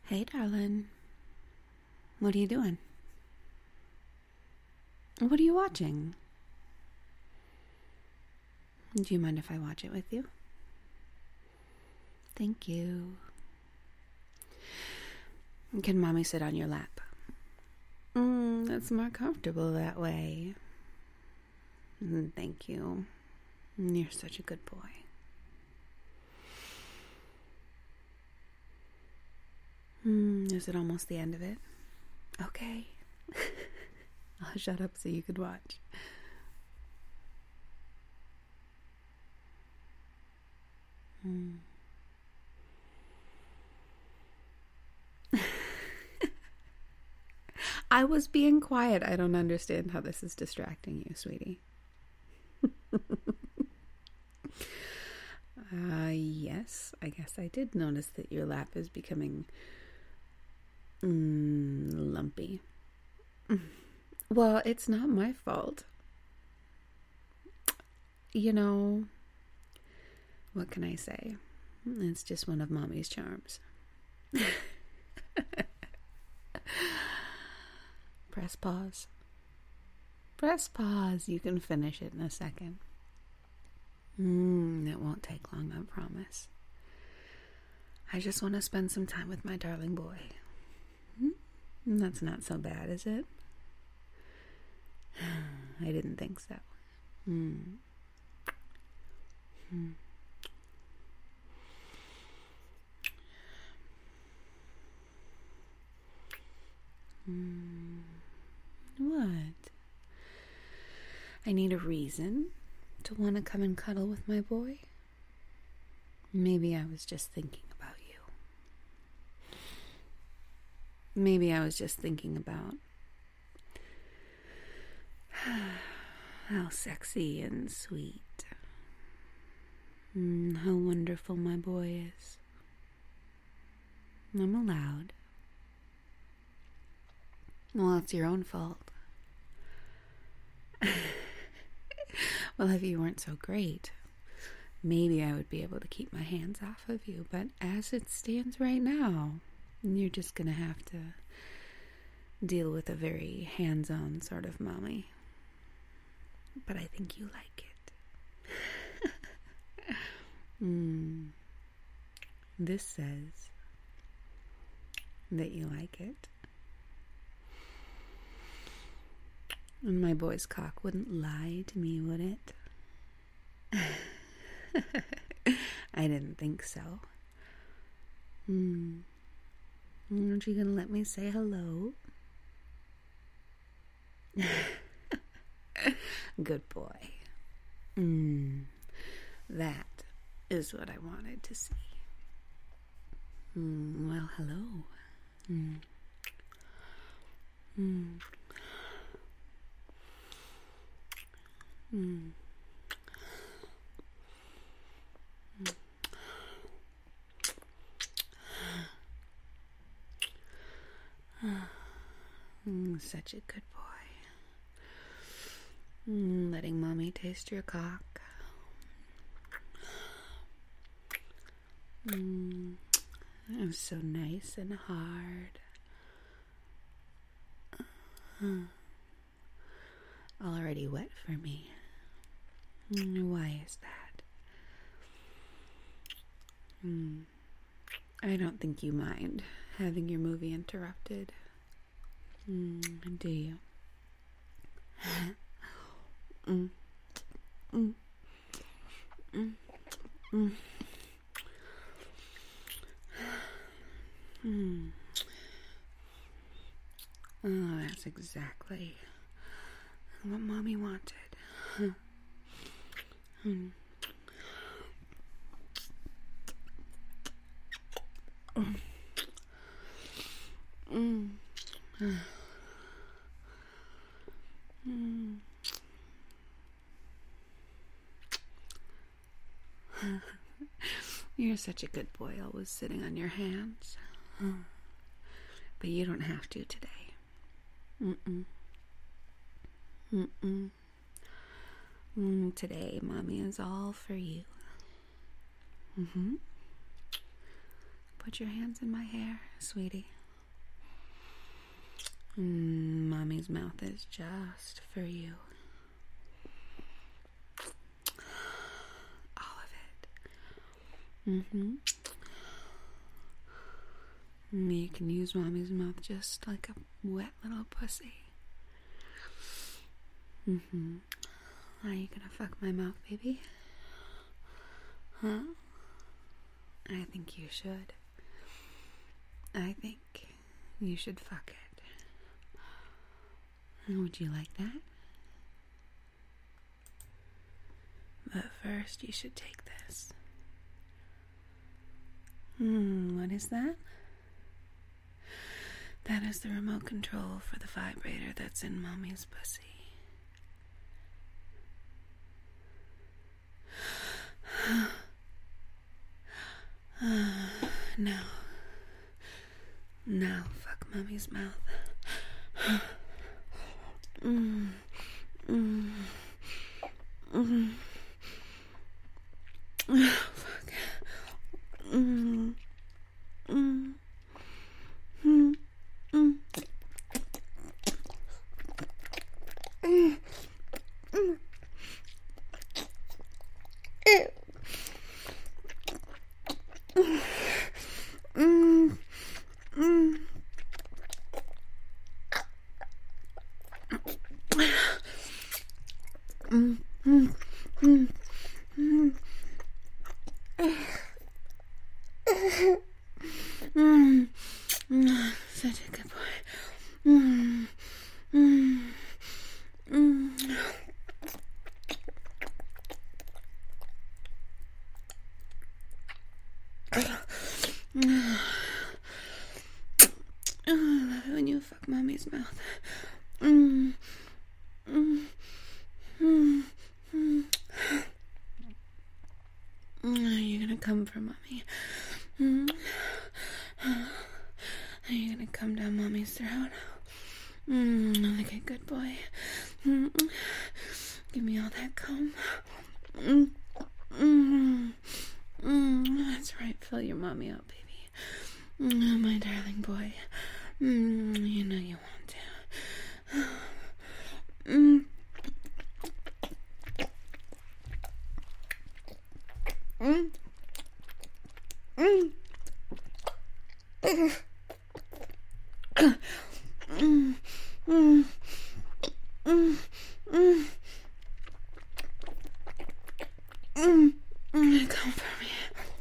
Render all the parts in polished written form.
Hey, darling. What are you doing? What are you watching? Do you mind if I watch it with you? Thank you. Can mommy sit on your lap? That's more comfortable that way. Thank you. You're such a good boy. Is it almost the end of it? Okay. I'll shut up so you could watch. I was being quiet. I don't understand how this is distracting you, sweetie. Yes, I guess I did notice that your lap is becoming lumpy. Well, it's not my fault. You know, what can I say? It's just one of mommy's charms. Press pause. Press pause. You can finish it in a second. It won't take long, I promise. I just want to spend some time with my darling boy. That's not so bad, is it? I didn't think so. What? I need a reason to want to come and cuddle with my boy? Maybe I was just thinking about you. Maybe I was just thinking about how sexy and sweet, how wonderful my boy is. I'm allowed. Well, it's your own fault. Well, if you weren't so great, maybe I would be able to keep my hands off of you. But as it stands right now, you're just going to have to deal with a very hands-on sort of mommy. But I think you like it. This says that you like it. And my boy's cock wouldn't lie to me, would it? I didn't think so. Aren't you gonna let me say hello? Good boy. That is what I wanted to see. Well, hello. Such a good boy. Letting mommy taste your cock. It was so nice and hard. Already wet for me. Why is that? I don't think you mind having your movie interrupted. Do you? Oh, that's exactly what mommy wanted. You're such a good boy, always sitting on your hands. But you don't have to today. Today, mommy is all for you. put your hands in my hair, sweetie. Mommy's mouth is just for you. All of it. You can use Mommy's mouth just like a wet little pussy. Are you gonna fuck my mouth, baby? Huh? I think you should. I think you should fuck it. Would you like that? But first, you should take this. What is that? That is the remote control for the vibrator that's in Mommy's pussy. Now, fuck Mommy's mouth. Fuck. Such a good boy. I love it when you fuck Mommy's mouth. Are you gonna come for Mommy? Are you gonna come down Mommy's throat? Like a good boy. Give me all that cum. That's right, fill your Mommy up, baby. My darling boy. You know you want to. Come for me.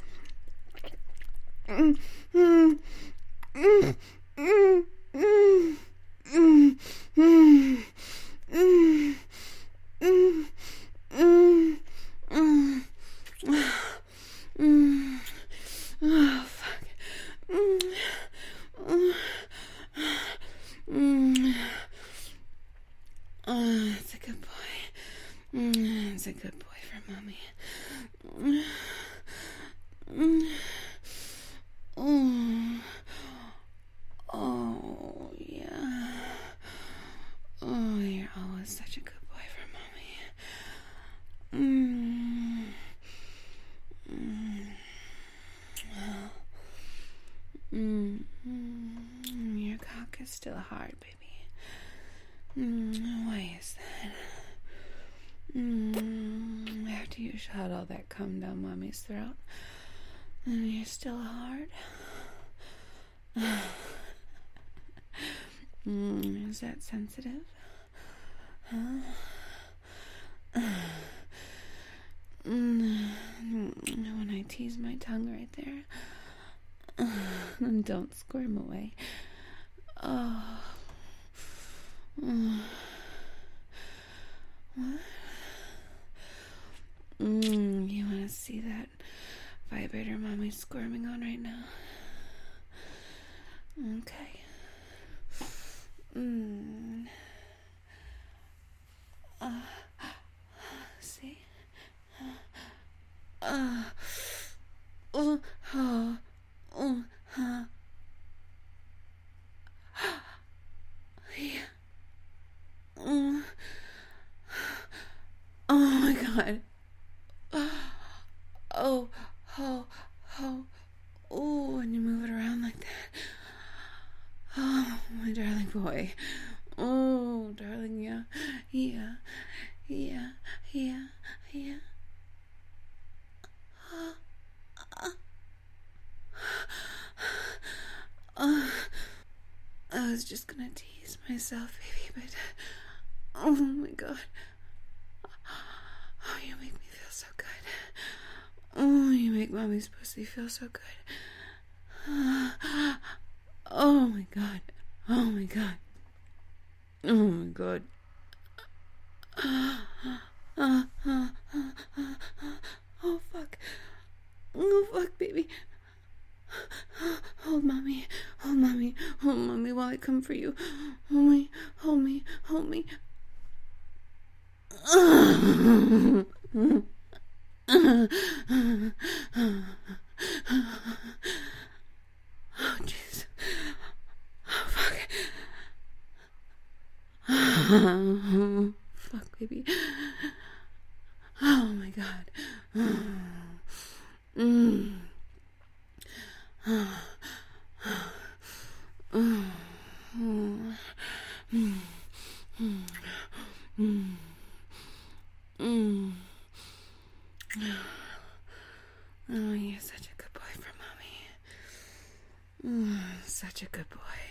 Oh, fuck. That's a good boy. That's a good boy for Mommy. Oh, yeah. Oh, you're always such a good boy for Mommy. Your cock is still hard, baby. Why is that? After you shot all that cum down Mommy's throat, and you're still hard? Is that sensitive? Huh? When I tease my tongue right there, don't squirm away. Oh. What? You want to see that vibrator Mommy's squirming on right now? Okay. See? Yeah. Oh my God. Oh, and you move it around like that. Oh, my darling boy. Oh, darling, yeah. Yeah. Yeah. Yeah. Yeah. I was just gonna tease myself, baby, but oh my god. Oh, you make me feel so good. Oh, you make mommy's pussy feel so good. Oh my god. Oh my god. Oh my god. Oh fuck. Oh fuck, baby. Hold mommy. Hold mommy. Hold mommy while I come for you. Hold me. Hold me. Hold me. Oh jeez. Oh fuck. Fuck, baby. Oh my god. Mm. Oh, you're such a good boy for mommy. Such a good boy.